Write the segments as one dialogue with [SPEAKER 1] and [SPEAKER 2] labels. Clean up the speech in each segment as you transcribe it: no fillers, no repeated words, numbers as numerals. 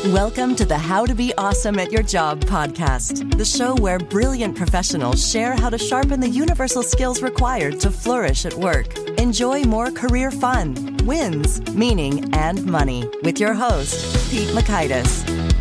[SPEAKER 1] Welcome to the How to Be Awesome at Your Job podcast, the show where brilliant professionals share how to sharpen the universal skills required to flourish at work. Enjoy more career fun, wins, meaning, and money with your host, Pete Mockaitis.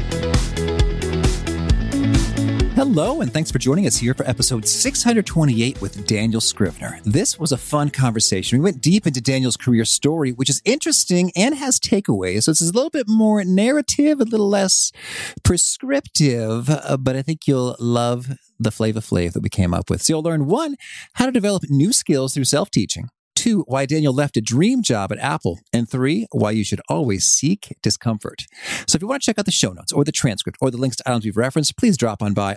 [SPEAKER 2] Hello, and thanks for joining us here for episode 628 with Daniel Scrivner. This was a fun conversation. We went deep into Daniel's career story, which is interesting and has takeaways. So it's a little bit more narrative, a little less prescriptive, but I think you'll love the flavor flav that we came up with. So you'll learn, 1, how to develop new skills through self-teaching. 2, why Daniel left a dream job at Apple. And 3, why you should always seek discomfort. So if you want to check out the show notes or the transcript or the links to items we've referenced, please drop on by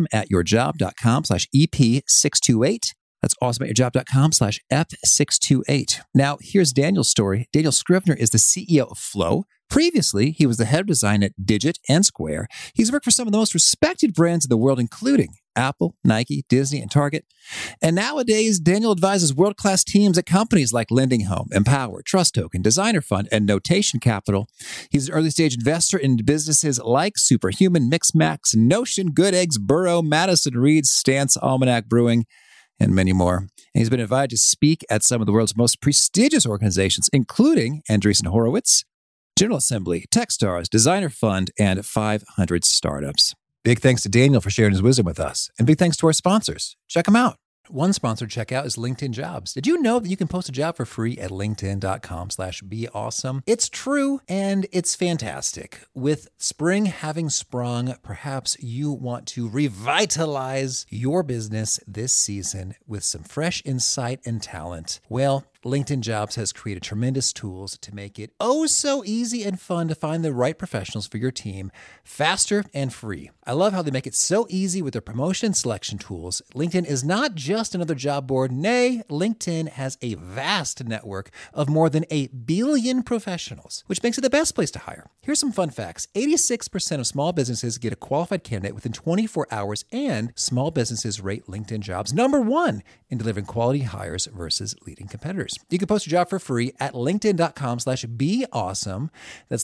[SPEAKER 2] awesomeatyourjob.com/EP628. That's awesomeatyourjob.com/EP628. Now, here's Daniel's story. Daniel Scrivner is the CEO of Flow. Previously, he was the head of design at Digit and Square. He's worked for some of the most respected brands in the world, including Apple, Nike, Disney, and Target. And nowadays, Daniel advises world-class teams at companies like Lending Home, Empower, Trust Token, Designer Fund, and Notation Capital. He's an early-stage investor in businesses like Superhuman, Mixmax, Notion, Good Eggs, Burrow, Madison Reed, Stance, Almanac Brewing, and many more. And he's been invited to speak at some of the world's most prestigious organizations, including Andreessen Horowitz, General Assembly, Techstars, Designer Fund, and 500 startups. Big thanks to Daniel for sharing his wisdom with us. And big thanks to our sponsors. Check them out. One sponsored checkout is LinkedIn Jobs. Did you know that you can post a job for free at linkedin.com/beawesome? It's true and it's fantastic. With spring having sprung, perhaps you want to revitalize your business this season with some fresh insight and talent. Well, LinkedIn Jobs has created tremendous tools to make it oh so easy and fun to find the right professionals for your team faster and free. I love how they make it so easy with their promotion selection tools. LinkedIn is not just another job board. Nay, LinkedIn has a vast network of more than 1 billion professionals, which makes it the best place to hire. Here's some fun facts. 86% of small businesses get a qualified candidate within 24 hours, and small businesses rate LinkedIn Jobs number 1 in delivering quality hires versus leading competitors. You can post your job for free at linkedin.com/beawesome. That's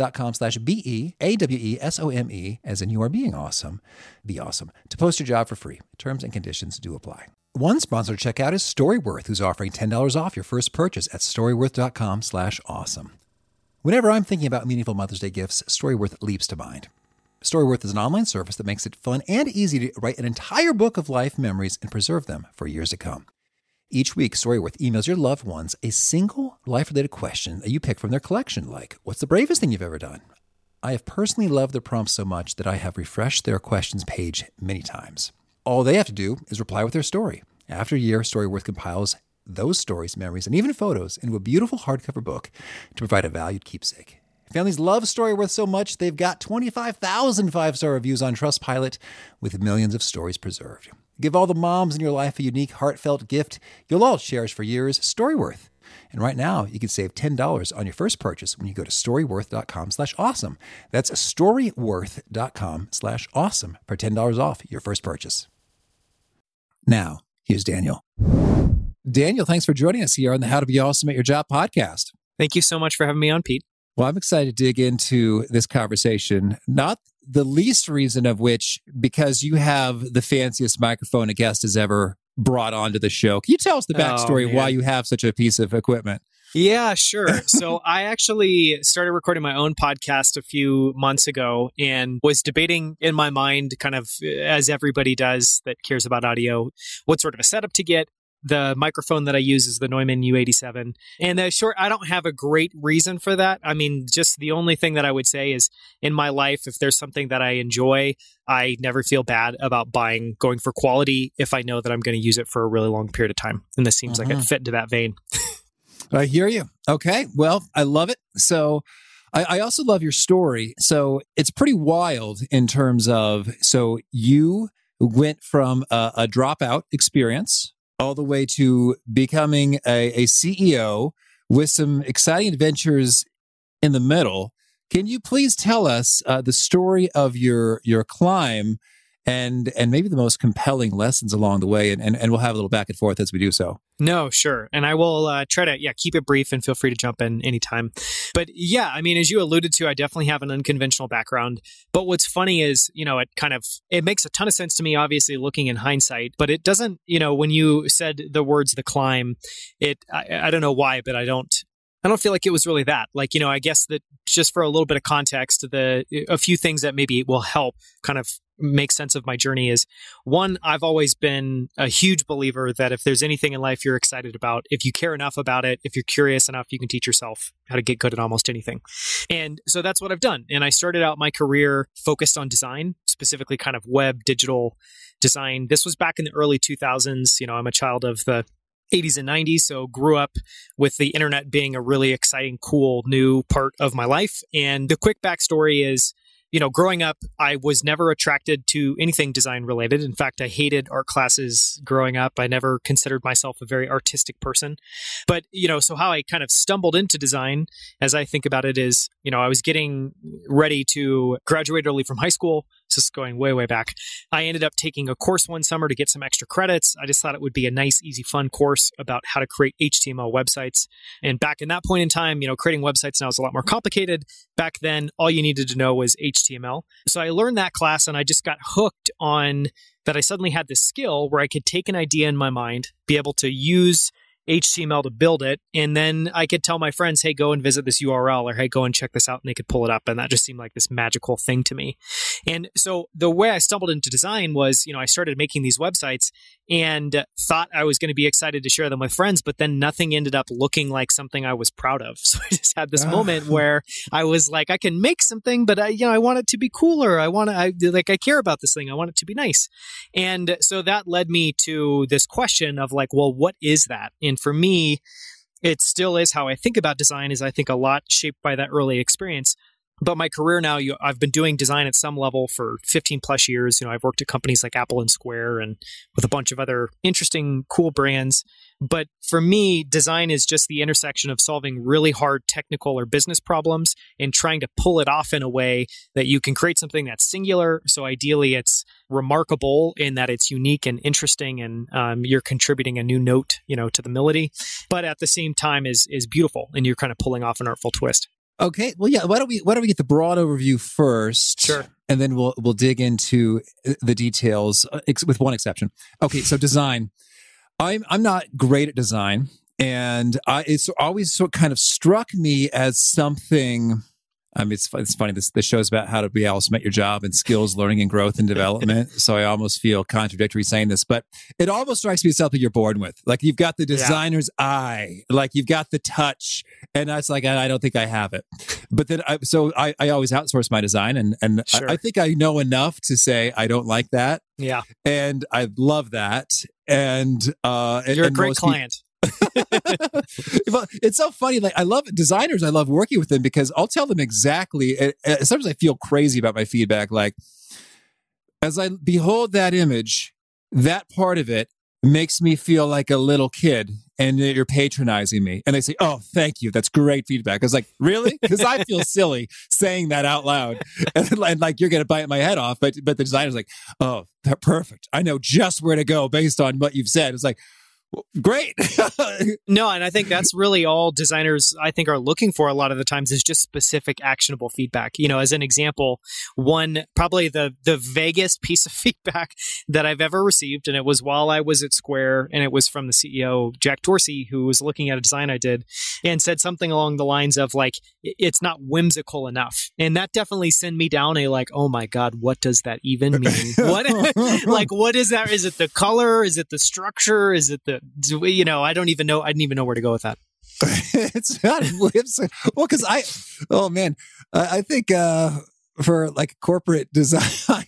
[SPEAKER 2] linkedin.com/BEAWESOME, as in you are being awesome. Be awesome. To post your job for free. Terms and conditions do apply. One sponsor to check out is Storyworth, who's offering $10 off your first purchase at storyworth.com/awesome. Whenever I'm thinking about meaningful Mother's Day gifts, Storyworth leaps to mind. Storyworth is an online service that makes it fun and easy to write an entire book of life memories and preserve them for years to come. Each week, Storyworth emails your loved ones a single life-related question that you pick from their collection, like, what's the bravest thing you've ever done? I have personally loved the prompts so much that I have refreshed their questions page many times. All they have to do is reply with their story. After a year, Storyworth compiles those stories, memories, and even photos into a beautiful hardcover book to provide a valued keepsake. Families love Storyworth so much, they've got 25,000 five-star reviews on Trustpilot with millions of stories preserved. Give all the moms in your life a unique, heartfelt gift you'll all cherish for years, Storyworth. And right now, you can save $10 on your first purchase when you go to storyworth.com/awesome. That's storyworth.com/awesome for $10 off your first purchase. Now, here's Daniel. Daniel, thanks for joining us here on the How to Be Awesome at Your Job podcast.
[SPEAKER 3] Thank you so much for having me on, Pete.
[SPEAKER 2] Well, I'm excited to dig into this conversation, not the least reason of which, because you have the fanciest microphone a guest has ever brought onto the show. Can you tell us the backstory why you have such a piece of equipment?
[SPEAKER 3] Yeah, sure. So I actually started recording my own podcast a few months ago and was debating in my mind, kind of as everybody does that cares about audio, what sort of a setup to get. The microphone that I use is the Neumann U87. And I don't have a great reason for that. I mean, just the only thing that I would say is in my life, if there's something that I enjoy, I never feel bad about going for quality if I know that I'm going to use it for a really long period of time. And this seems like it fit into that vein.
[SPEAKER 2] I hear you. Okay. Well, I love it. So I also love your story. So it's pretty wild in terms of, so you went from a dropout experience all the way to becoming a CEO with some exciting adventures in the middle. Can you please tell us the story of your climb and maybe the most compelling lessons along the way. And we'll have a little back and forth as we do so.
[SPEAKER 3] No, sure. And I will try to, keep it brief and feel free to jump in anytime. But yeah, I mean, as you alluded to, I definitely have an unconventional background. But what's funny is, it makes a ton of sense to me, obviously, looking in hindsight, but it doesn't, when you said the words, the climb, I don't know why, but I don't feel like it was really that. I guess that just for a little bit of context, a few things that maybe will help kind of make sense of my journey is, one, I've always been a huge believer that if there's anything in life you're excited about, if you care enough about it, if you're curious enough, you can teach yourself how to get good at almost anything. And so that's what I've done. And I started out my career focused on design, specifically kind of web, digital design. This was back in the early 2000s. I'm a child of the 80s and 90s, so grew up with the internet being a really exciting, cool, new part of my life. And the quick backstory is, growing up, I was never attracted to anything design related. In fact, I hated art classes growing up. I never considered myself a very artistic person. But, so how I kind of stumbled into design, as I think about it, is, I was getting ready to graduate early from high school. This is going way, way back. I ended up taking a course one summer to get some extra credits. I just thought it would be a nice, easy, fun course about how to create HTML websites. And back in that point in time, creating websites now is a lot more complicated. Back then, all you needed to know was HTML. So I learned that class and I just got hooked on that. I suddenly had this skill where I could take an idea in my mind, be able to use HTML to build it. And then I could tell my friends, hey, go and visit this URL, or hey, go and check this out. And they could pull it up. And that just seemed like this magical thing to me. And so the way I stumbled into design was, I started making these websites and thought I was going to be excited to share them with friends, but then nothing ended up looking like something I was proud of. So I just had this moment where I was like, I can make something, but I want it to be cooler. I care about this thing. I want it to be nice. And so that led me to this question of like, well, what is that? And for me, it still is how I think about design, is I think a lot shaped by that early experience. But my career now, I've been doing design at some level for 15 plus years. I've worked at companies like Apple and Square and with a bunch of other interesting, cool brands. But for me, design is just the intersection of solving really hard technical or business problems and trying to pull it off in a way that you can create something that's singular. So ideally, it's remarkable in that it's unique and interesting, and you're contributing a new note, to the melody. But at the same time, is beautiful, and you're kind of pulling off an artful twist.
[SPEAKER 2] Okay. Well, yeah. Why don't we get the broad overview first?
[SPEAKER 3] Sure.
[SPEAKER 2] And then we'll dig into the details, with one exception. Okay. So design. I'm not great at design, and it's always sort kind of struck me as something. I mean, it's funny. This show's about how to be awesome at your job and skills, learning, and growth and development. So I almost feel contradictory saying this, but it almost strikes me as something you're born with. Like you've got the designer's eye, like you've got the touch, and that's like I don't think I have it. But then I always outsource my design, and
[SPEAKER 3] Sure.
[SPEAKER 2] I think I know enough to say I don't like that.
[SPEAKER 3] Yeah,
[SPEAKER 2] and I love that. And
[SPEAKER 3] you're a great client.
[SPEAKER 2] Well, it's so funny. Like I love designers. I love working with them because I'll tell them exactly. Sometimes I feel crazy about my feedback. Like as I behold that image, that part of it makes me feel like a little kid, and you're patronizing me. And they say, "Oh, thank you. That's great feedback." I was like, "Really?" Because I feel silly saying that out loud, and like you're going to bite my head off. But the designer's like, "Oh, perfect. I know just where to go based on what you've said." It's like, great.
[SPEAKER 3] No, and I think that's really all designers, I think, are looking for a lot of the times, is just specific actionable feedback. As an example, probably the vaguest piece of feedback that I've ever received, and it was while I was at Square, and it was from the CEO, Jack Dorsey, who was looking at a design I did and said something along the lines of like, it's not whimsical enough. And that definitely sent me down a like, oh my God, what does that even mean? What is that? Is it the color? Is it the structure? Is it the, I don't even know. I didn't even know where to go with that.
[SPEAKER 2] It's not whimsical. Well, because I think for like corporate design,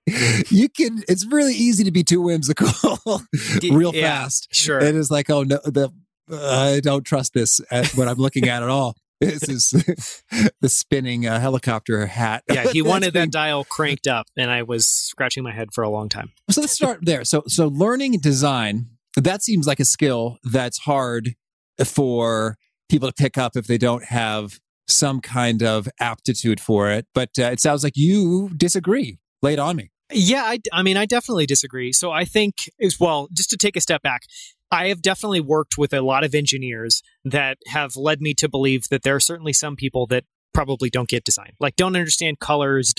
[SPEAKER 2] it's really easy to be too whimsical real fast.
[SPEAKER 3] Sure.
[SPEAKER 2] It is like, oh no, I don't trust this when I'm looking at it all. This is the spinning helicopter hat.
[SPEAKER 3] Yeah, he wanted that dial cranked up, and I was scratching my head for a long time.
[SPEAKER 2] So let's start there. So learning design, that seems like a skill that's hard for people to pick up if they don't have some kind of aptitude for it. But it sounds like you disagree. Lay it on me.
[SPEAKER 3] Yeah, I mean, I definitely disagree. So I think as well, just to take a step back, I have definitely worked with a lot of engineers that have led me to believe that there are certainly some people that probably don't get design, like don't understand colors,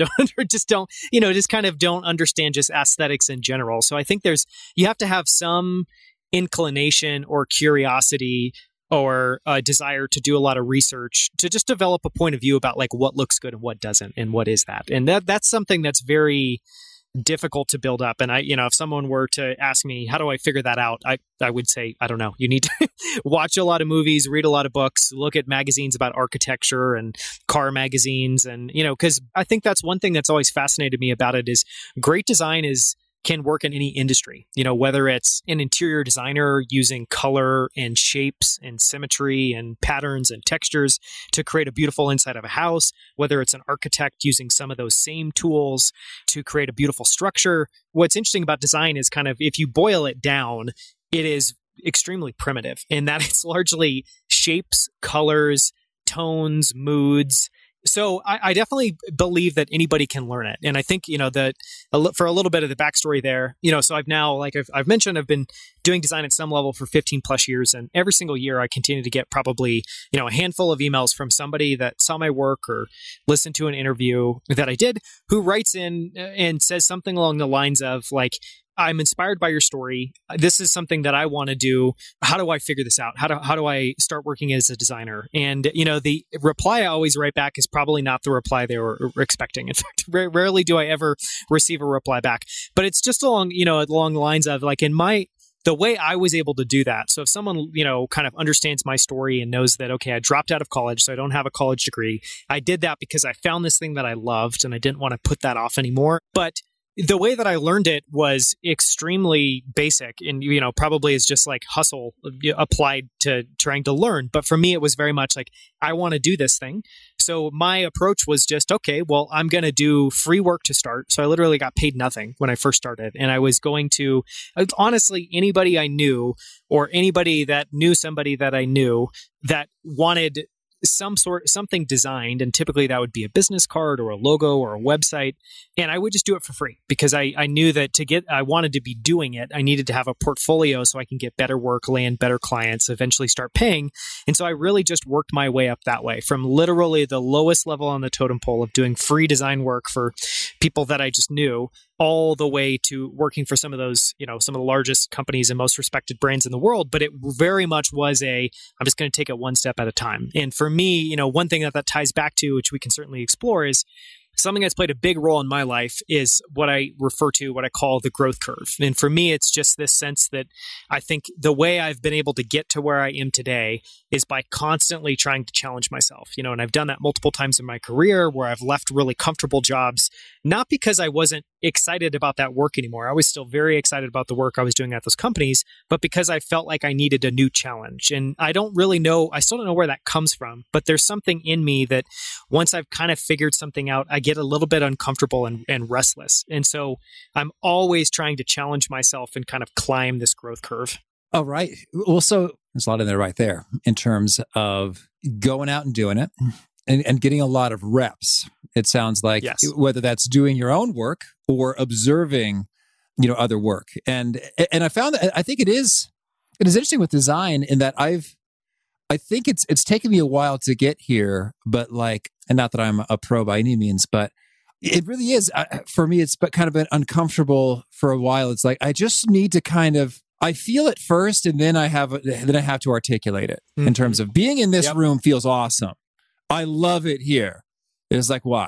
[SPEAKER 3] just kind of don't understand just aesthetics in general. So I think you have to have some inclination or curiosity or a desire to do a lot of research to just develop a point of view about like what looks good and what doesn't and what is that. And that's something that's very difficult to build up. And if someone were to ask me, how do I figure that out? I would say, I don't know. You need to watch a lot of movies, read a lot of books, look at magazines about architecture and car magazines. And, because I think that's one thing that's always fascinated me about it is great design can work in any industry, whether it's an interior designer using color and shapes and symmetry and patterns and textures to create a beautiful inside of a house, whether it's an architect using some of those same tools to create a beautiful structure. What's interesting about design is kind of, if you boil it down, it is extremely primitive in that it's largely shapes, colors, tones, moods. So I definitely believe that anybody can learn it. And I think, for a little bit of the backstory there, so I've now, like I've mentioned, I've been doing design at some level for 15 plus years. And every single year I continue to get probably, a handful of emails from somebody that saw my work or listened to an interview that I did who writes in and says something along the lines of like, I'm inspired by your story. This is something that I want to do. How do I figure this out? How do I start working as a designer? And, the reply I always write back is probably not the reply they were expecting. In fact, rarely do I ever receive a reply back. But it's just along the lines of like the way I was able to do that. So if someone, kind of understands my story and knows that, okay, I dropped out of college, so I don't have a college degree. I did that because I found this thing that I loved and I didn't want to put that off anymore. But the way that I learned it was extremely basic and, probably is just like hustle applied to trying to learn. But for me, it was very much like, I want to do this thing. So my approach was just, okay, well, I'm going to do free work to start. So I literally got paid nothing when I first started. And I was going to, honestly, anybody I knew or anybody that knew somebody that I knew that wanted something designed, and typically that would be a business card or a logo or a website, and I would just do it for free because I knew that I wanted to be doing it. I needed to have a portfolio so I can get better work, land better clients, eventually start paying. And so I really just worked my way up that way from literally the lowest level on the totem pole of doing free design work for people that I just knew, all the way to working for some of those, some of the largest companies and most respected brands in the world. But it very much was I'm just going to take it one step at a time. And for me, one thing that ties back to, which we can certainly explore, is something that's played a big role in my life is what I call the growth curve. And for me, it's just this sense that I think the way I've been able to get to where I am today is by constantly trying to challenge myself, and I've done that multiple times in my career where I've left really comfortable jobs, not because I wasn't excited about that work anymore. I was still very excited about the work I was doing at those companies, but because I felt like I needed a new challenge. And I still don't know where that comes from, but there's something in me that once I've kind of figured something out, I get a little bit uncomfortable and restless. And so I'm always trying to challenge myself and kind of climb this growth curve.
[SPEAKER 2] Oh, right. Well, so there's a lot in there right there in terms of going out and doing it and getting a lot of reps. It sounds like, yes, whether that's doing your own work or observing, other work. And I found that I think it is interesting with design in that I think it's taken me a while to get here, but and not that I'm a pro by any means, but it really is. For me, it's kind of been uncomfortable for a while. It's like, I just need to I feel it first, and then I have to articulate it in terms of being in this room feels awesome. I love it here. It's like, why?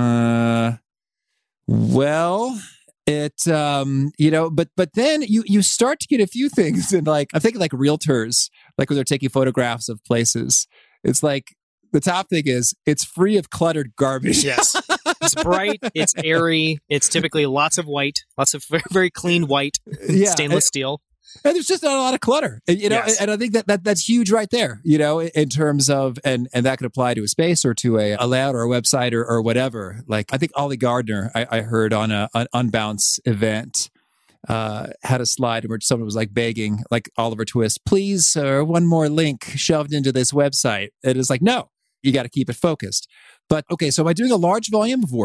[SPEAKER 2] Well, it, but then you start to get a few things, and I'm thinking like realtors, like when they're taking photographs of places. It's like the top thing is it's free of cluttered garbage.
[SPEAKER 3] Yes. It's bright, it's airy, it's typically lots of white, lots of very, very clean white, stainless steel.
[SPEAKER 2] And there's just not a lot of clutter, yes. And I think that's huge right there, in terms of, and that could apply to a space or to a layout or a website or whatever. Like, I think Ollie Gardner, I heard on an Unbounce event, had a slide where someone was begging, like Oliver Twist, please, sir, one more link shoved into this website. It is like, no, you got to keep it focused. But okay, so by doing a large volume of work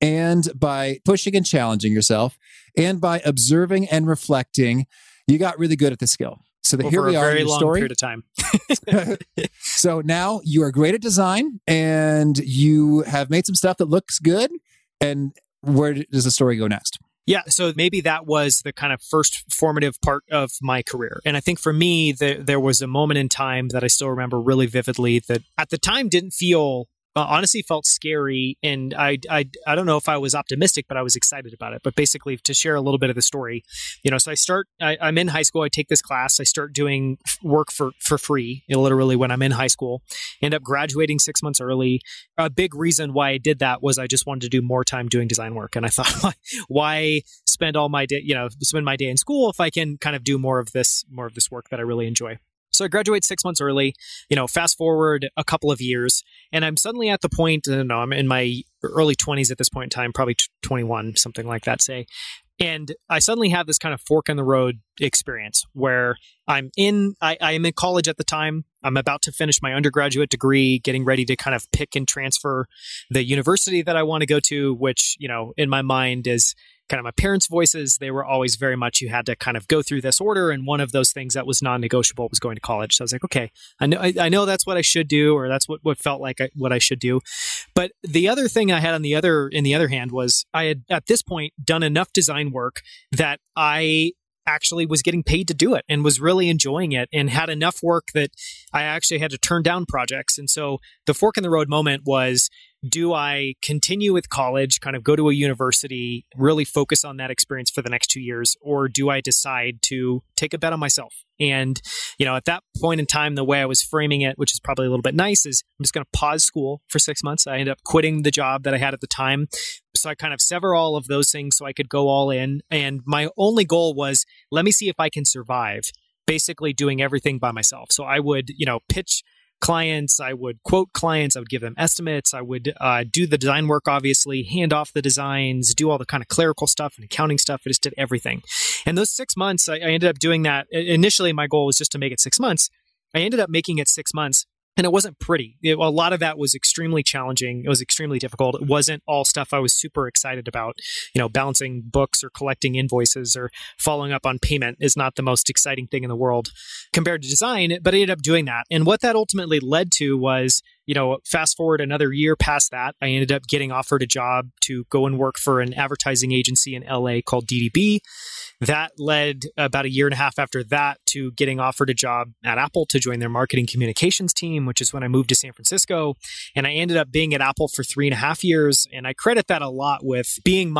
[SPEAKER 2] and by pushing and challenging yourself, and by observing and reflecting, you got really good at the skill. So here we are in your story.
[SPEAKER 3] Over a very long period of time.
[SPEAKER 2] So now you are great at design, and you have made some stuff that looks good. And where does the story go next?
[SPEAKER 3] Yeah, so maybe that was the kind of first formative part of my career. And I think for me, there was a moment in time that I still remember really vividly that at the time didn't feel, honestly felt scary. And I don't know if I was optimistic, but I was excited about it. But basically, to share a little bit of the story, so I'm in high school, I take this class, I start doing work for free, literally when I'm in high school, end up graduating 6 months early. A big reason why I did that was I just wanted to do more time doing design work. And I thought, why spend all my day, spend my day in school if I can kind of do more of this work that I really enjoy. So I graduate 6 months early, fast forward a couple of years, and I'm suddenly at the point, I'm in my early 20s at this point in time, probably 21, something like that, say. And I suddenly have this kind of fork in the road experience where I am in college at the time. I'm about to finish my undergraduate degree, getting ready to kind of pick and transfer the university that I want to go to, which, in my mind is kind of my parents' voices. They were always very much, you had to kind of go through this order. And one of those things that was non-negotiable was going to college. So I was like, okay, I know that's what I should do, or that's what felt like what I should do. But the other thing I had in the other hand was I had at this point done enough design work that I actually was getting paid to do it and was really enjoying it and had enough work that I actually had to turn down projects. And so the fork in the road moment was, do I continue with college, kind of go to a university, really focus on that experience for the next 2 years, or do I decide to take a bet on myself? And, at that point in time, the way I was framing it, which is probably a little bit nice, is I'm just going to pause school for 6 months. I ended up quitting the job that I had at the time. So I kind of sever all of those things so I could go all in. And my only goal was, let me see if I can survive basically doing everything by myself. So I would, pitch clients, I would quote clients, I would give them estimates, I would do the design work, obviously, hand off the designs, do all the kind of clerical stuff and accounting stuff. I just did everything. And those 6 months, I ended up doing that. Initially, my goal was just to make it 6 months. I ended up making it 6 months. And it wasn't pretty. A lot of that was extremely challenging. It was extremely difficult. It wasn't all stuff I was super excited about. Balancing books or collecting invoices or following up on payment is not the most exciting thing in the world compared to design, but I ended up doing that. And what that ultimately led to was, fast forward another year past that, I ended up getting offered a job to go and work for an advertising agency in LA called DDB. That led about a year and a half after that to getting offered a job at Apple to join their marketing communications team, which is when I moved to San Francisco. And I ended up being at Apple for 3.5 years. And I credit that a lot with being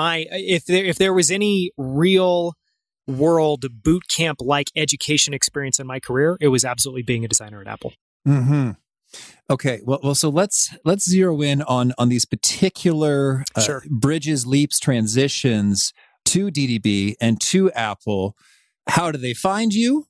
[SPEAKER 3] if there was any real world boot camp like education experience in my career, it was absolutely being a designer at Apple.
[SPEAKER 2] Mm-hmm. Okay, well, so let's zero in on these particular bridges, leaps, transitions to DDB and to Apple. How do they find you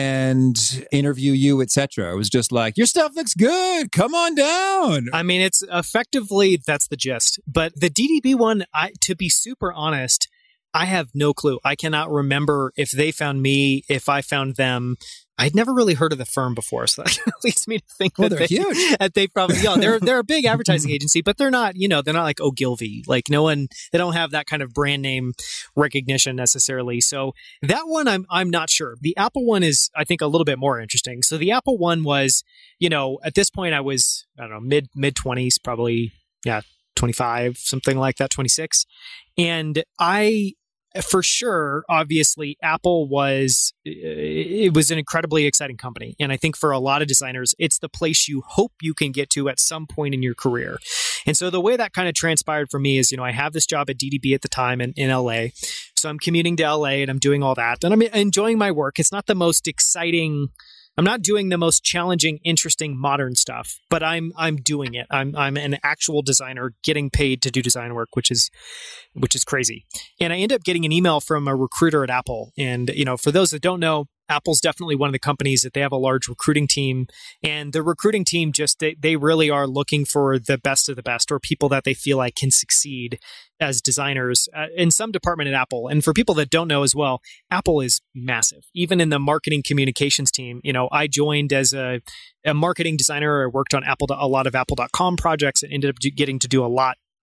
[SPEAKER 2] and interview you, etc.? It was just like, your stuff looks good, come on down.
[SPEAKER 3] I mean, it's effectively, that's the gist. But the DDB one, to be super honest, I have no clue. I cannot remember if they found me, if I found them. I'd never really heard of the firm before, so that leads me to think
[SPEAKER 2] they're huge.
[SPEAKER 3] That they probably, they're a big advertising agency, but they're not, they're not like Ogilvy. Like they don't have that kind of brand name recognition necessarily. So that one, I'm not sure. The Apple one is, I think, a little bit more interesting. So the Apple one was, at this point I was, I don't know, mid 20s, probably, 25, something like that, 26. And for sure, obviously, Apple was an incredibly exciting company. And I think for a lot of designers, it's the place you hope you can get to at some point in your career. And so the way that kind of transpired for me is, I have this job at DDB at the time in LA. So I'm commuting to LA and I'm doing all that. And I'm enjoying my work. It's not the most exciting. I'm not doing the most challenging, interesting, modern stuff, but I'm doing it. I'm an actual designer getting paid to do design work, which is crazy. And I end up getting an email from a recruiter at Apple. And, for those that don't know, Apple's definitely one of the companies that they have a large recruiting team, and the recruiting team they really are looking for the best of the best, or people that they feel like can succeed as designers in some department at Apple. And for people that don't know as well, Apple is massive. Even in the marketing communications team, I joined as a marketing designer. I worked on a lot of Apple.com projects and ended up getting to do a lot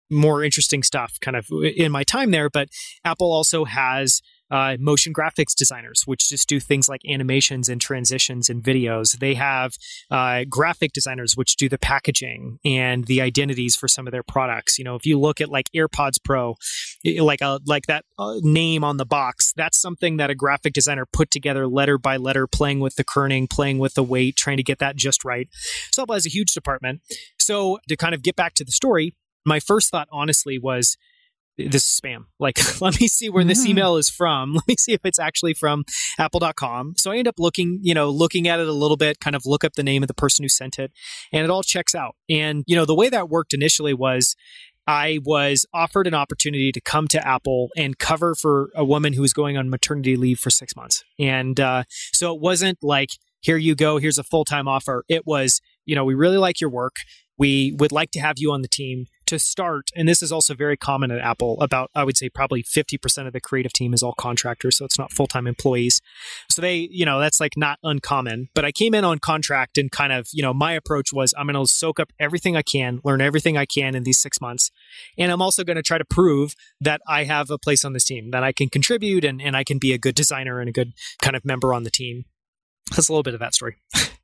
[SPEAKER 3] more interesting stuff kind of in my time there. But Apple also has motion graphics designers, which just do things like animations and transitions in videos. They have graphic designers, which do the packaging and the identities for some of their products. If you look at like AirPods Pro, like that name on the box, that's something that a graphic designer put together letter by letter, playing with the kerning, playing with the weight, trying to get that just right. So Apple has a huge department. So to kind of get back to the story, my first thought, honestly, was this is spam. Like, let me see where this email is from. Let me see if it's actually from apple.com. So I end up looking at it a little bit, kind of look up the name of the person who sent it, and it all checks out. And, the way that worked initially was I was offered an opportunity to come to Apple and cover for a woman who was going on maternity leave for 6 months. And so it wasn't like, here you go, here's a full-time offer. It was, we really like your work. We would like to have you on the team to start. And this is also very common at Apple. About, I would say, probably 50% of the creative team is all contractors. So it's not full-time employees. So they, that's like not uncommon. But I came in on contract and kind of, my approach was I'm going to soak up everything I can, learn everything I can in these 6 months. And I'm also going to try to prove that I have a place on this team, that I can contribute and I can be a good designer and a good kind of member on the team. That's a little bit of that story.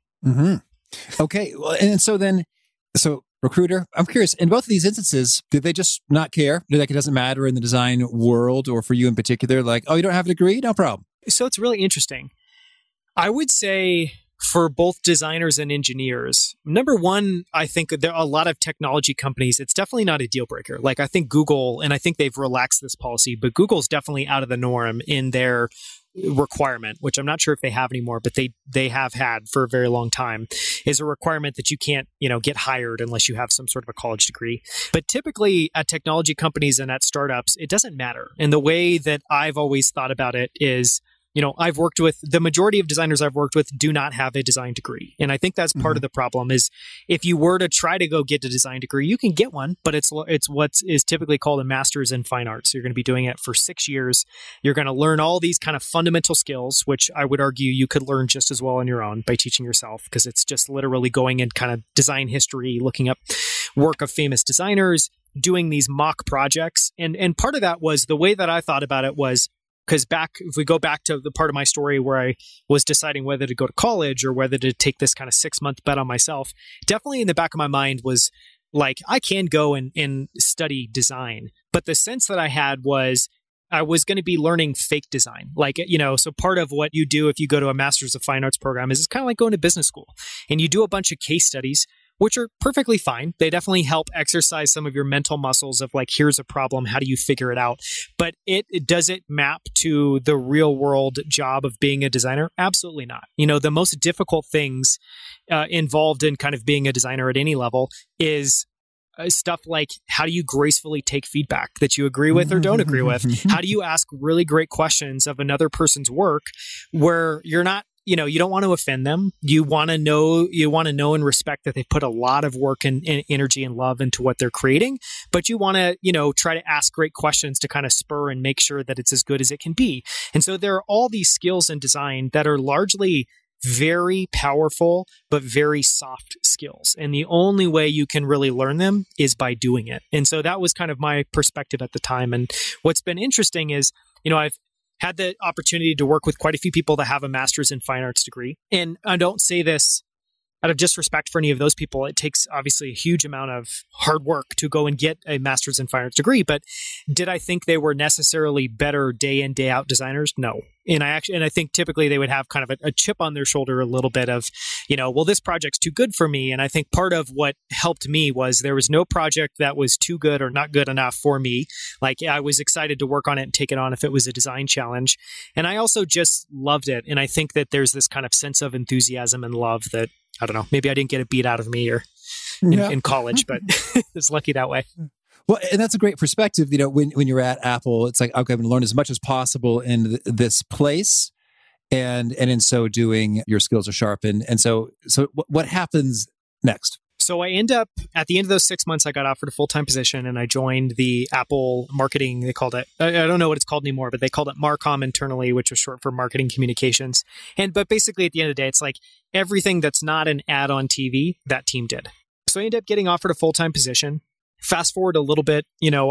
[SPEAKER 2] Okay. Well, and so recruiter, I'm curious, in both of these instances, did they just not care? Like it doesn't matter in the design world, or for you in particular, like, oh, you don't have a degree? No problem.
[SPEAKER 3] So it's really interesting. I would say for both designers and engineers, number one, I think there are a lot of technology companies, it's definitely not a deal breaker. Like I think Google, and I think they've relaxed this policy, but Google's definitely out of the norm in their requirement, which I'm not sure if they have anymore, but they have had for a very long time, is a requirement that you can't, get hired unless you have some sort of a college degree. But typically at technology companies and at startups, it doesn't matter. And the way that I've always thought about it is, I've worked with the majority of designers I've worked with do not have a design degree. And I think that's part of the problem is if you were to try to go get a design degree, you can get one, but it's what is typically called a master's in fine arts. You're going to be doing it for 6 years. You're going to learn all these kind of fundamental skills, which I would argue you could learn just as well on your own by teaching yourself, because it's just literally going in kind of design history, looking up work of famous designers, doing these mock projects. And part of that was the way that I thought about it was, because if we go back to the part of my story where I was deciding whether to go to college or whether to take this kind of 6-month bet on myself, definitely in the back of my mind was like, I can go and study design. But the sense that I had was I was going to be learning fake design. Like, so part of what you do if you go to a Master's of Fine Arts program is it's kind of like going to business school. And you do a bunch of case studies, which are perfectly fine. They definitely help exercise some of your mental muscles of like, here's a problem, how do you figure it out? But does it map to the real world job of being a designer? Absolutely not. The most difficult things involved in kind of being a designer at any level is stuff like, how do you gracefully take feedback that you agree with or don't agree with? How do you ask really great questions of another person's work where you're not, you don't want to offend them. You want to know and respect that they put a lot of work and energy and love into what they're creating, but you want to, try to ask great questions to kind of spur and make sure that it's as good as it can be. And so there are all these skills in design that are largely very powerful, but very soft skills. And the only way you can really learn them is by doing it. And so that was kind of my perspective at the time. And what's been interesting is, I've had the opportunity to work with quite a few people that have a master's in fine arts degree. And I don't say this out of disrespect for any of those people. It takes obviously a huge amount of hard work to go and get a master's in fine arts degree. But did I think they were necessarily better day in, day out designers? No. And I think typically they would have kind of a chip on their shoulder a little bit of, well, this project's too good for me. And I think part of what helped me was there was no project that was too good or not good enough for me. Like I was excited to work on it and take it on if it was a design challenge. And I also just loved it. And I think that there's this kind of sense of enthusiasm and love that, I don't know, maybe I didn't get it beat out of me or in college, but it's lucky that way.
[SPEAKER 2] Well, and that's a great perspective. When you're at Apple, it's like, okay, I'm going to learn as much as possible in this place. And in so doing, your skills are sharpened. And so what happens next?
[SPEAKER 3] So I end up, at the end of those 6 months, I got offered a full-time position and I joined the Apple marketing, they called it, I don't know what it's called anymore, but they called it Marcom internally, which was short for marketing communications. But basically at the end of the day, it's like everything that's not an ad on TV, that team did. So I ended up getting offered a full-time position. Fast forward a little bit,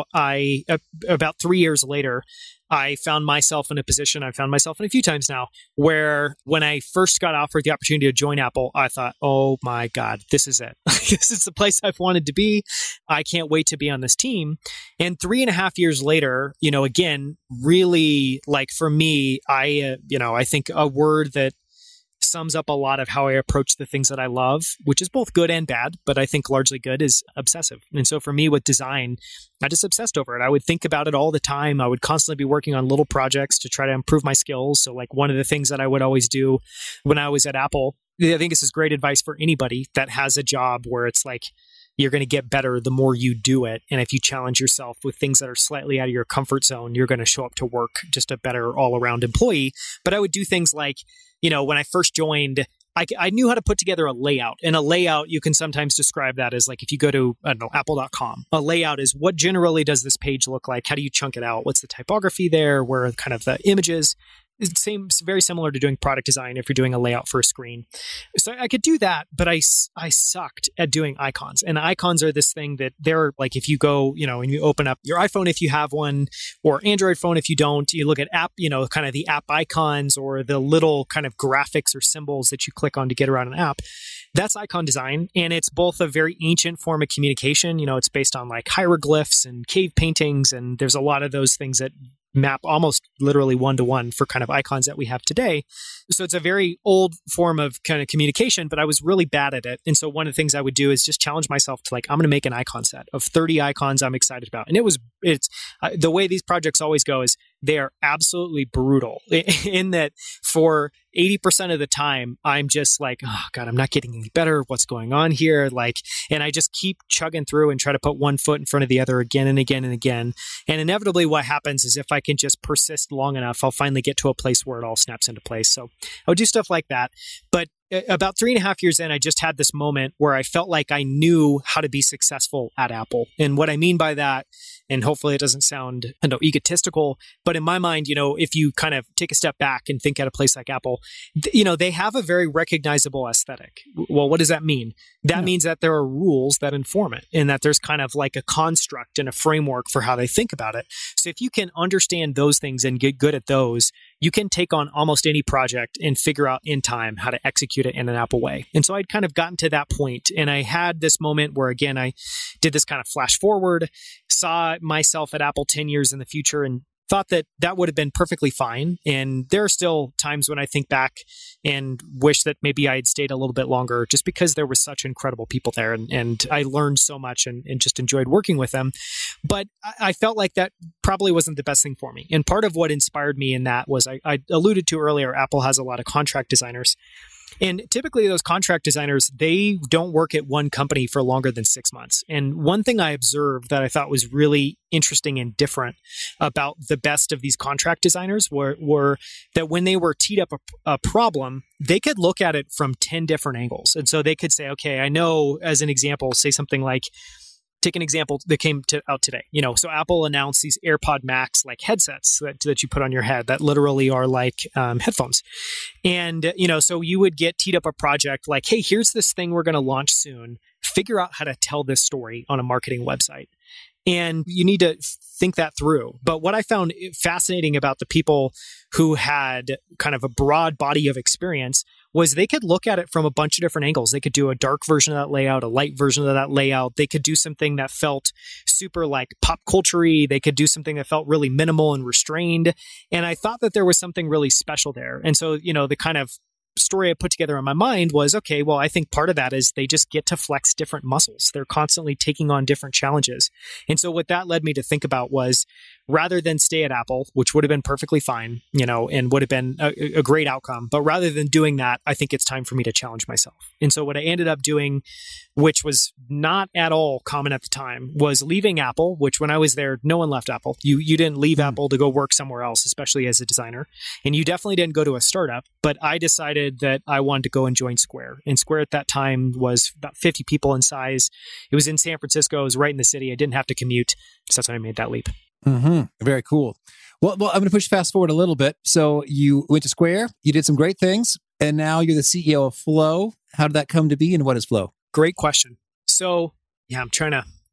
[SPEAKER 3] I about 3 years later, I found myself in a position, I found myself in a few times now, where when I first got offered the opportunity to join Apple, I thought, oh my God, this is it. This is the place I've wanted to be. I can't wait to be on this team. And 3.5 years later, again, really like for me, I think a word that sums up a lot of how I approach the things that I love, which is both good and bad, but I think largely good, is obsessive. And so for me with design, I just obsessed over it. I would think about it all the time. I would constantly be working on little projects to try to improve my skills. So like one of the things that I would always do when I was at Apple, I think this is great advice for anybody that has a job where it's like, you're going to get better the more you do it. And if you challenge yourself with things that are slightly out of your comfort zone, you're going to show up to work just a better all-around employee. But I would do things like, when I first joined, I knew how to put together a layout. And a layout, you can sometimes describe that as like if you go to, apple.com. A layout is what generally does this page look like? How do you chunk it out? What's the typography there? Where are kind of the images? It seems very similar to doing product design if you're doing a layout for a screen. So I could do that, but I sucked at doing icons. And icons are this thing that they're like, if you go, and you open up your iPhone if you have one, or Android phone if you don't, you look at app, kind of the app icons or the little kind of graphics or symbols that you click on to get around an app. That's icon design. And it's both a very ancient form of communication. It's based on like hieroglyphs and cave paintings. And there's a lot of those things that map almost literally one-to-one for kind of icons that we have today. So it's a very old form of kind of communication, but I was really bad at it. And so one of the things I would do is just challenge myself to like, I'm going to make an icon set of 30 icons I'm excited about. And it's the way these projects always go is they are absolutely brutal in that for 80% of the time, I'm just like, oh God, I'm not getting any better. What's going on here? And I just keep chugging through and try to put one foot in front of the other again and again and again. And inevitably what happens is if I can just persist long enough, I'll finally get to a place where it all snaps into place. So I would do stuff like that. But about 3.5 years in, I just had this moment where I felt like I knew how to be successful at Apple. And what I mean by that, and hopefully it doesn't sound egotistical, but in my mind, if you kind of take a step back and think at a place like Apple, they have a very recognizable aesthetic. Well, what does that mean? That means that there are rules that inform it and that there's kind of like a construct and a framework for how they think about it. So if you can understand those things and get good at those, you can take on almost any project and figure out in time how to execute it in an Apple way. And so I'd kind of gotten to that point, and I had this moment where, again, I did this kind of flash forward, saw myself at Apple 10 years in the future, and thought that that would have been perfectly fine. And there are still times when I think back and wish that maybe I had stayed a little bit longer just because there were such incredible people there. And I learned so much and just enjoyed working with them. But I felt like that probably wasn't the best thing for me. And part of what inspired me in that was I alluded to earlier, Apple has a lot of contract designers. And typically those contract designers, they don't work at one company for longer than 6 months. And one thing I observed that I thought was really interesting and different about the best of these contract designers were that when they were teed up a problem, they could look at it from 10 different angles. And so they could say, okay, I know, as an example, say something like, take an example that came out today. So Apple announced these AirPod Max like headsets that you put on your head that literally are like headphones. And, so you would get teed up a project like, hey, here's this thing we're going to launch soon. Figure out how to tell this story on a marketing website. And you need to think that through. But what I found fascinating about the people who had kind of a broad body of experience was they could look at it from a bunch of different angles. They could do a dark version of that layout, a light version of that layout. They could do something that felt super like pop culture-y. They could do something that felt really minimal and restrained. And I thought that there was something really special there. And so, the kind of story I put together in my mind was, okay, well, I think part of that is they just get to flex different muscles. They're constantly taking on different challenges. And so what that led me to think about was, rather than stay at Apple, which would have been perfectly fine, and would have been a great outcome, but rather than doing that, I think it's time for me to challenge myself. And so what I ended up doing, which was not at all common at the time, was leaving Apple, which when I was there, no one left Apple. You didn't leave Apple to go work somewhere else, especially as a designer. And you definitely didn't go to a startup, but I decided that I wanted to go and join Square. And Square at that time was about 50 people in size. It was in San Francisco. It was right in the city. I didn't have to commute. So that's when I made that leap.
[SPEAKER 2] Mm-hmm. Very cool. Well, I'm going to push fast forward a little bit. So you went to Square, you did some great things, and now you're the CEO of Flow. How did that come to be, and what is Flow?
[SPEAKER 3] Great question. So, I'm trying to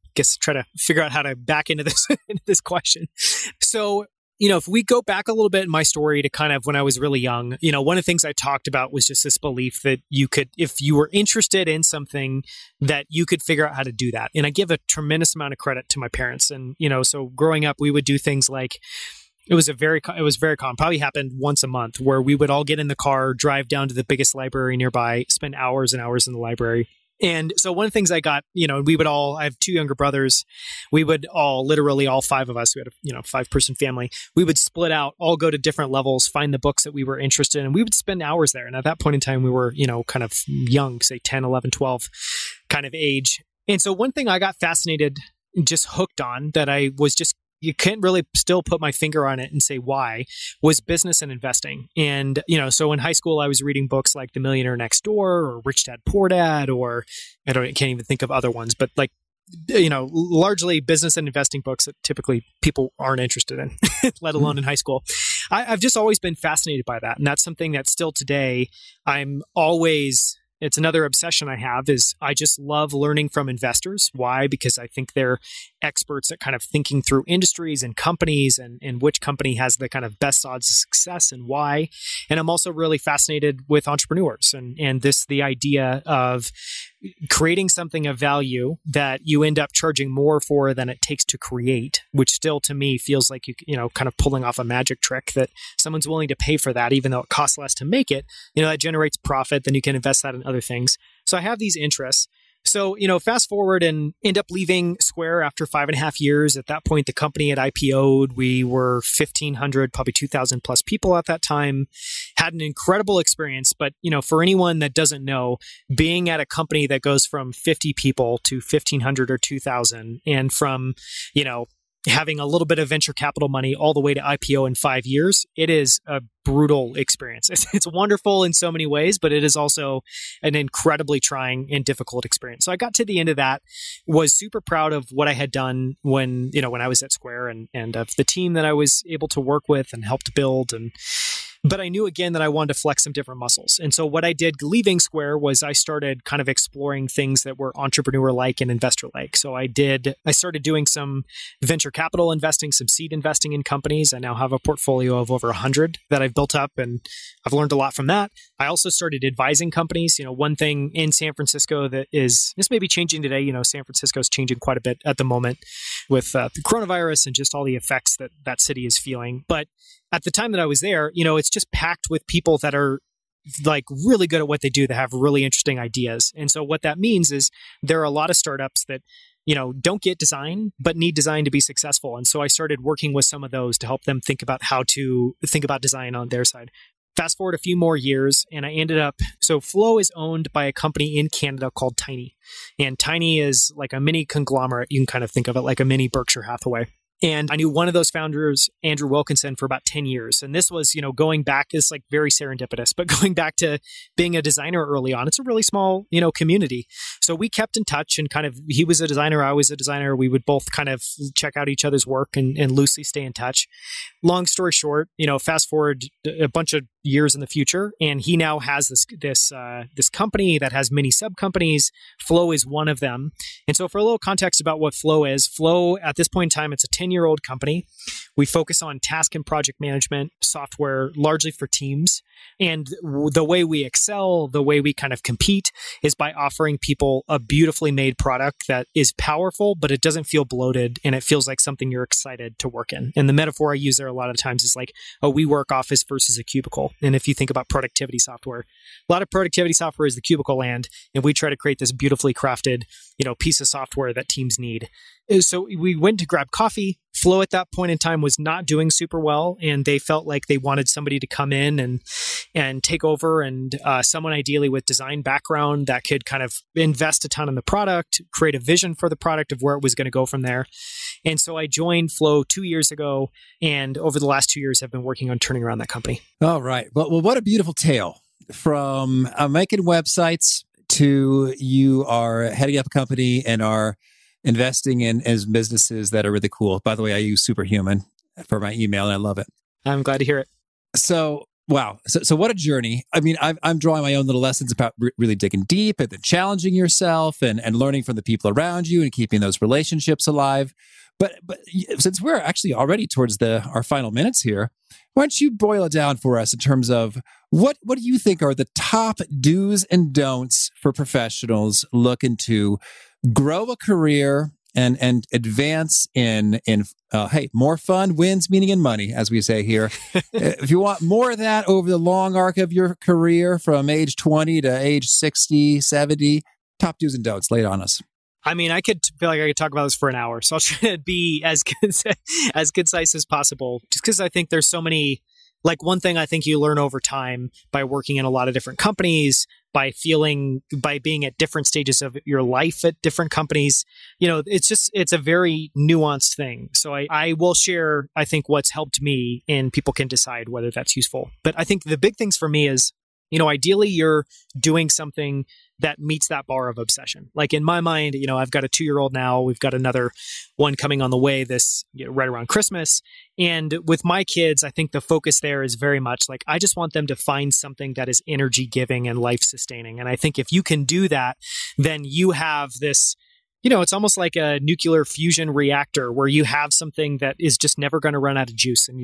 [SPEAKER 3] guess try to figure out how to back into this question. So, if we go back a little bit in my story to kind of when I was really young, one of the things I talked about was just this belief that you could, if you were interested in something, that you could figure out how to do that. And I give a tremendous amount of credit to my parents. And, so growing up, we would do things like, it was very common, probably happened once a month, where we would all get in the car, drive down to the biggest library nearby, spend hours and hours in the library. And so one of the things I got, I have two younger brothers. We would literally all five of us, we had a 5-person family. We would split out, all go to different levels, find the books that we were interested in, and we would spend hours there. And at that point in time, we were, kind of young, say 10, 11, 12 kind of age. And so one thing I got fascinated, just hooked on, that I was just, you can't really still put my finger on it and say why, was business and investing. And, so in high school, I was reading books like The Millionaire Next Door or Rich Dad Poor Dad, or I can't even think of other ones, but like, largely business and investing books that typically people aren't interested in, let alone in high school. I've just always been fascinated by that. And that's something that still today, it's another obsession I have, is I just love learning from investors. Why? Because I think they're experts at kind of thinking through industries and companies and which company has the kind of best odds of success and why. And I'm also really fascinated with entrepreneurs and the idea of creating something of value that you end up charging more for than it takes to create, which still to me feels like kind of pulling off a magic trick, that someone's willing to pay for that, even though it costs less to make it. That generates profit, then you can invest that in other things. So I have these interests. So, fast forward and end up leaving Square after 5.5 years. At that point, the company had IPO'd. We were 1,500, probably 2,000 plus people at that time. Had an incredible experience. But, for anyone that doesn't know, being at a company that goes from 50 people to 1,500 or 2,000, and from, having a little bit of venture capital money all the way to IPO in 5 years, it is a brutal experience. It's wonderful in so many ways, but it is also an incredibly trying and difficult experience. So I got to the end of that, was super proud of what I had done when I was at Square, and of the team that I was able to work with and helped build. But I knew again that I wanted to flex some different muscles. And so what I did leaving Square was I started kind of exploring things that were entrepreneur-like and investor-like. So I started doing some venture capital investing, some seed investing in companies. I now have a portfolio of over 100 that I've built up, and I've learned a lot from that. I also started advising companies. One thing in San Francisco this may be changing today. San Francisco is changing quite a bit at the moment with the coronavirus and just all the effects that city is feeling. But at the time that I was there, it's just packed with people that are like really good at what they do, that have really interesting ideas. And so what that means is there are a lot of startups that, don't get design, but need design to be successful. And so I started working with some of those to help them think about how to think about design on their side. Fast forward a few more years, and I ended up, so Flow is owned by a company in Canada called Tiny. And Tiny is like a mini conglomerate. You can kind of think of it like a mini Berkshire Hathaway. And I knew one of those founders, Andrew Wilkinson, for about 10 years. And this was, going back, it's like very serendipitous, but going back to being a designer early on, it's a really small, community. So we kept in touch, and kind of, he was a designer, I was a designer. We would both kind of check out each other's work and loosely stay in touch. Long story short, fast forward a bunch of years in the future, and he now has this company that has many sub companies. Flow is one of them. And so for a little context about what Flow is, Flow at this point in time, it's a 10-year-old company. We focus on task and project management software, largely for teams. And the way we excel, the way we kind of compete, is by offering people a beautifully made product that is powerful, but it doesn't feel bloated, and it feels like something you're excited to work in. And the metaphor I use there a lot of times is like a WeWork office versus a cubicle. And if you think about productivity software, a lot of productivity software is the cubicle land, and we try to create this beautifully crafted, piece of software that teams need. So we went to grab coffee. Flow at that point in time was not doing super well, and they felt like they wanted somebody to come in and take over, and someone ideally with design background that could kind of invest a ton in the product, create a vision for the product of where it was going to go from there. And so I joined Flow 2 years ago, and over the last 2 years have been working on turning around that company.
[SPEAKER 2] All right. Well, what a beautiful tale. From making websites to you are heading up a company and are investing in as businesses that are really cool. By the way, I use Superhuman for my email, and I love it.
[SPEAKER 3] I'm glad to hear it.
[SPEAKER 2] So Wow. So what a journey. I mean, I'm drawing my own little lessons about really digging deep and then challenging yourself and learning from the people around you and keeping those relationships alive. But since we're actually already towards our final minutes here, why don't you boil it down for us in terms of what do you think are the top do's and don'ts for professionals looking to grow a career and advance in hey, more fun wins meaning and money, as we say here. If you want more of that over the long arc of your career from age 20 to age 60, 70, top do's and don'ts, lay it on us.
[SPEAKER 3] I mean, I feel like I could talk about this for an hour, so I'll try to be as concise as possible, just because I think there's so many. Like, one thing I think you learn over time by working in a lot of different companies, by being at different stages of your life at different companies, it's a very nuanced thing. So I will share, I think, what's helped me, and people can decide whether that's useful. But I think the big things for me is, ideally you're doing something that meets that bar of obsession. Like, in my mind, I've got a 2-year-old now. We've got another one coming on the way right around Christmas. And with my kids, I think the focus there is very much like, I just want them to find something that is energy giving and life sustaining. And I think if you can do that, then you have this, it's almost like a nuclear fusion reactor where you have something that is just never going to run out of juice. And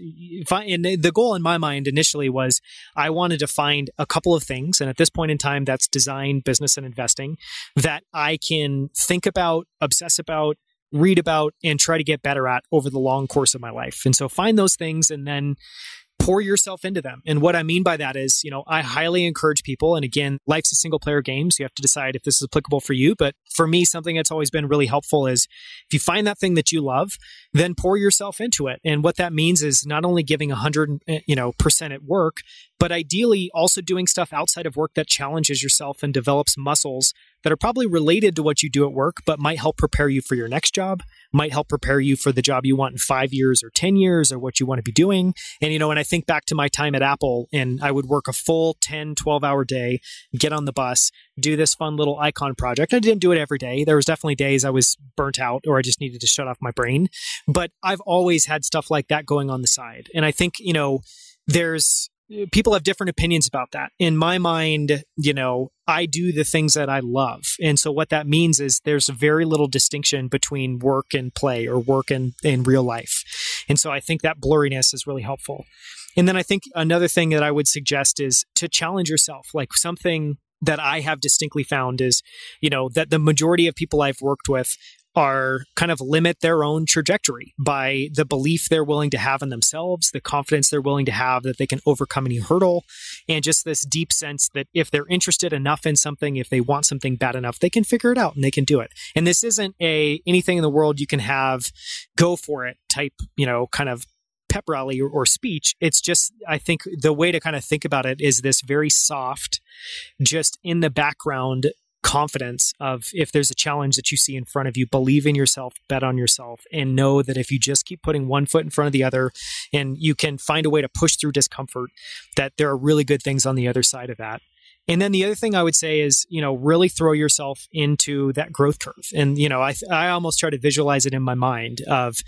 [SPEAKER 3] the goal in my mind initially was I wanted to find a couple of things. And at this point in time, that's design, business, and investing that I can think about, obsess about, read about, and try to get better at over the long course of my life. And so find those things and then pour yourself into them. And what I mean by that is, I highly encourage people. And again, life's a single player game, so you have to decide if this is applicable for you. But for me, something that's always been really helpful is if you find that thing that you love, then pour yourself into it. And what that means is not only giving 100%, at work, but ideally also doing stuff outside of work that challenges yourself and develops muscles that are probably related to what you do at work, but might help prepare you for your next job, might help prepare you for the job you want in 5 years or 10 years or what you want to be doing. And, when I think back to my time at Apple, and I would work a full 10, 12-hour day, get on the bus, do this fun little icon project. I didn't do it every day. There was definitely days I was burnt out or I just needed to shut off my brain. But I've always had stuff like that going on the side. And I think, people have different opinions about that. In my mind, I do the things that I love. And so what that means is there's very little distinction between work and play or work and in real life. And so I think that blurriness is really helpful. And then I think another thing that I would suggest is to challenge yourself. Like, something that I have distinctly found is, that the majority of people I've worked with are kind of limit their own trajectory by the belief they're willing to have in themselves, the confidence they're willing to have that they can overcome any hurdle, and just this deep sense that if they're interested enough in something, if they want something bad enough, they can figure it out and they can do it. And this isn't anything in the world you can have go for it type, kind of pep rally or speech. It's just, I think the way to kind of think about it is this very soft, just in the background confidence of, if there's a challenge that you see in front of you, believe in yourself, bet on yourself, and know that if you just keep putting one foot in front of the other and you can find a way to push through discomfort, that there are really good things on the other side of that. And then the other thing I would say is, really throw yourself into that growth curve. And, I almost try to visualize it in my mind of,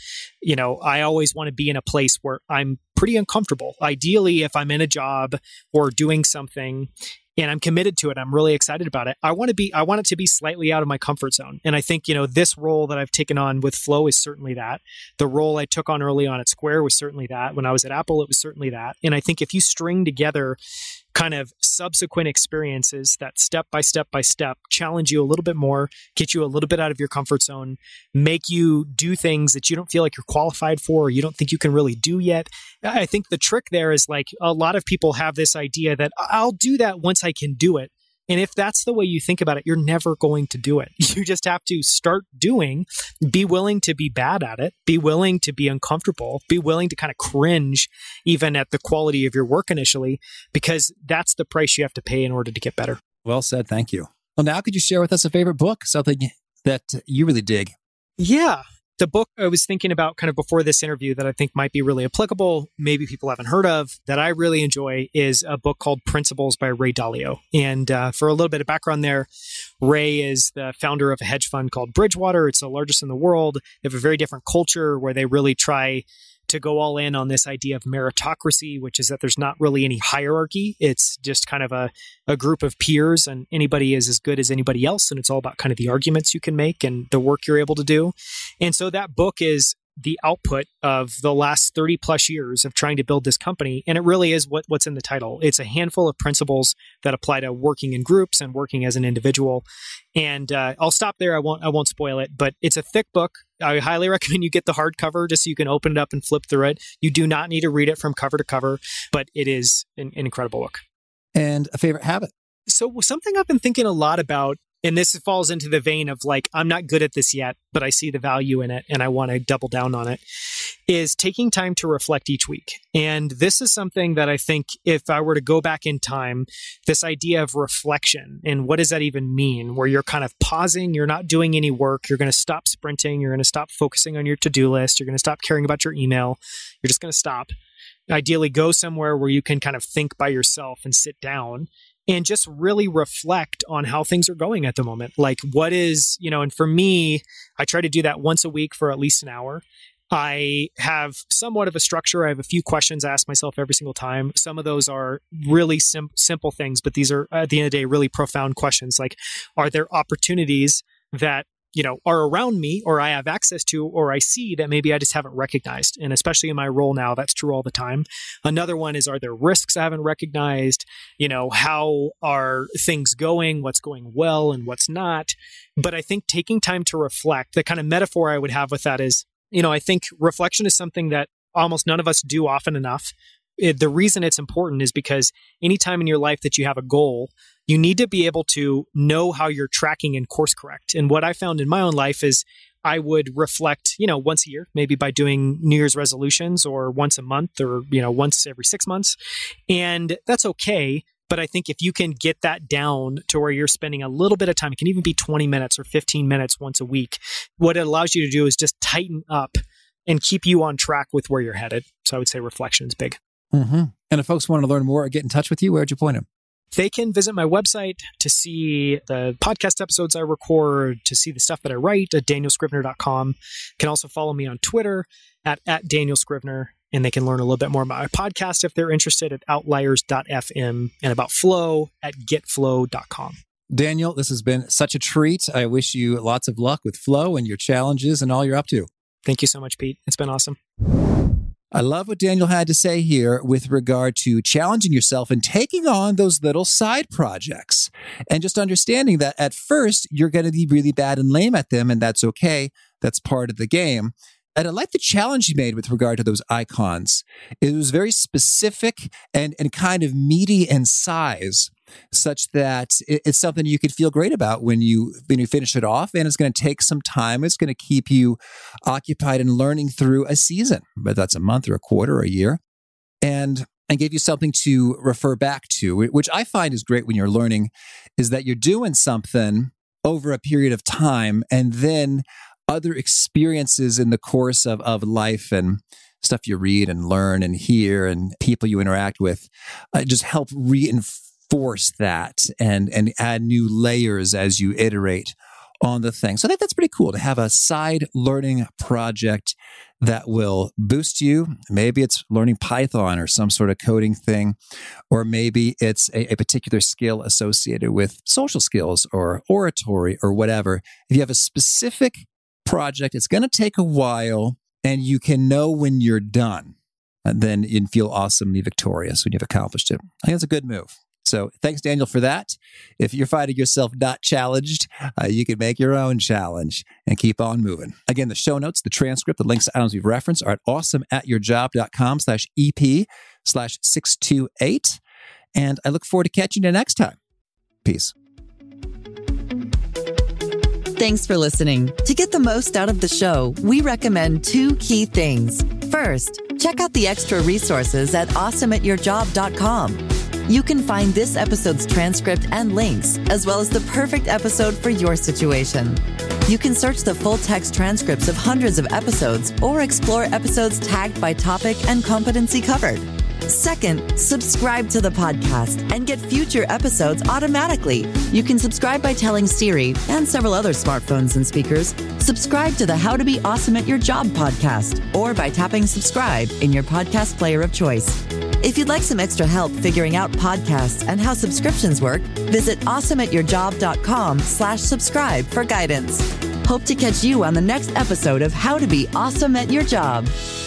[SPEAKER 3] I always want to be in a place where I'm pretty uncomfortable. Ideally, if I'm in a job or doing something and I'm committed to it, I'm really excited about it, I want it to be slightly out of my comfort zone. And I think, this role that I've taken on with Flow is certainly that. The role I took on early on at Square was certainly that. When I was at Apple, it was certainly that. And I think if you string together kind of subsequent experiences that step by step by step challenge you a little bit more, get you a little bit out of your comfort zone, make you do things that you don't feel like you're qualified for or you don't think you can really do yet. I think the trick there is, like, a lot of people have this idea that I'll do that once I can do it. And if that's the way you think about it, you're never going to do it. You just have to start doing, be willing to be bad at it, be willing to be uncomfortable, be willing to kind of cringe even at the quality of your work initially, because that's the price you have to pay in order to get better.
[SPEAKER 2] Well said. Thank you. Well, now could you share with us a favorite book, something that you really dig?
[SPEAKER 3] Yeah. The book I was thinking about kind of before this interview that I think might be really applicable, maybe people haven't heard of, that I really enjoy, is a book called Principles by Ray Dalio. And for a little bit of background there, Ray is the founder of a hedge fund called Bridgewater. It's the largest in the world. They have a very different culture where they really try to go all in on this idea of meritocracy, which is that there's not really any hierarchy. It's just kind of a group of peers, and anybody is as good as anybody else. And it's all about kind of the arguments you can make and the work you're able to do. And so that book is the output of the last 30 plus years of trying to build this company. And it really is what's in the title. It's a handful of principles that apply to working in groups and working as an individual. And I'll stop there. I won't spoil it, but it's a thick book. I highly recommend you get the hardcover just so you can open it up and flip through it. You do not need to read it from cover to cover, but it is an incredible book.
[SPEAKER 2] And a favorite habit?
[SPEAKER 3] So something I've been thinking a lot about, and this falls into the vein of like, I'm not good at this yet, but I see the value in it and I want to double down on it, is taking time to reflect each week. And this is something that I think if I were to go back in time, this idea of reflection and what does that even mean, where you're kind of pausing, you're not doing any work, you're going to stop sprinting, you're going to stop focusing on your to-do list, you're going to stop caring about your email, you're just going to stop. Ideally, go somewhere where you can kind of think by yourself and sit down and just really reflect on how things are going at the moment. Like what is, and for me, I try to do that once a week for at least an hour. I have somewhat of a structure. I have a few questions I ask myself every single time. Some of those are really simple things, but these are, at the end of the day, really profound questions. Like, are there opportunities that are around me or I have access to or I see that maybe I just haven't recognized? And especially in my role now, that's true all the time. Another one is, are there risks I haven't recognized? How are things going? What's going well and what's not? But I think taking time to reflect, the kind of metaphor I would have with that is, I think reflection is something that almost none of us do often enough. The reason it's important is because anytime in your life that you have a goal, you need to be able to know how you're tracking and course correct. And what I found in my own life is I would reflect, once a year, maybe by doing New Year's resolutions, or once a month, or, once every 6 months. And that's okay. But I think if you can get that down to where you're spending a little bit of time, it can even be 20 minutes or 15 minutes once a week. What it allows you to do is just tighten up and keep you on track with where you're headed. So I would say reflection is big.
[SPEAKER 2] Mm-hmm. And if folks want to learn more or get in touch with you, where'd you point them?
[SPEAKER 3] They can visit my website to see the podcast episodes I record, to see the stuff that I write at danielscrivner.com. Can also follow me on Twitter at @DanielScrivner. And they can learn a little bit more about my podcast if they're interested at outliers.fm, and about Flow at getflow.com.
[SPEAKER 2] Daniel, this has been such a treat. I wish you lots of luck with Flow and your challenges and all you're up to.
[SPEAKER 3] Thank you so much, Pete. It's been awesome.
[SPEAKER 2] I love what Daniel had to say here with regard to challenging yourself and taking on those little side projects, and just understanding that at first you're going to be really bad and lame at them, and that's okay. That's part of the game. And I like the challenge you made with regard to those icons. It was very specific and kind of meaty in size, such that it's something you could feel great about when you finish it off. And it's going to take some time. It's going to keep you occupied and learning through a season, whether that's a month or a quarter or a year, and give you something to refer back to, which I find is great when you're learning, is that you're doing something over a period of time, and then other experiences in the course of life and stuff you read and learn and hear and people you interact with just help reinforce that and add new layers as you iterate on the thing. So I think that's pretty cool to have a side learning project that will boost you. Maybe it's learning Python or some sort of coding thing, or maybe it's a particular skill associated with social skills or oratory or whatever. If you have a specific project, it's going to take a while, and you can know when you're done, and then you feel awesomely victorious when you've accomplished it. I think that's a good move. So thanks, Daniel, for that. If you're finding yourself not challenged, you can make your own challenge and keep on moving. Again, the show notes, the transcript, the links to items we've referenced are at awesomeatyourjob.com/EP/628. And I look forward to catching you next time. Peace.
[SPEAKER 1] Thanks for listening. To get the most out of the show, we recommend 2 key things. First, check out the extra resources at awesomeatyourjob.com. You can find this episode's transcript and links, as well as the perfect episode for your situation. You can search the full text transcripts of hundreds of episodes or explore episodes tagged by topic and competency covered. Second, subscribe to the podcast and get future episodes automatically. You can subscribe by telling Siri and several other smartphones and speakers, subscribe to the How to Be Awesome at Your Job podcast, or by tapping subscribe in your podcast player of choice. If you'd like some extra help figuring out podcasts and how subscriptions work, visit awesomeatyourjob.com/subscribe for guidance. Hope to catch you on the next episode of How to Be Awesome at Your Job.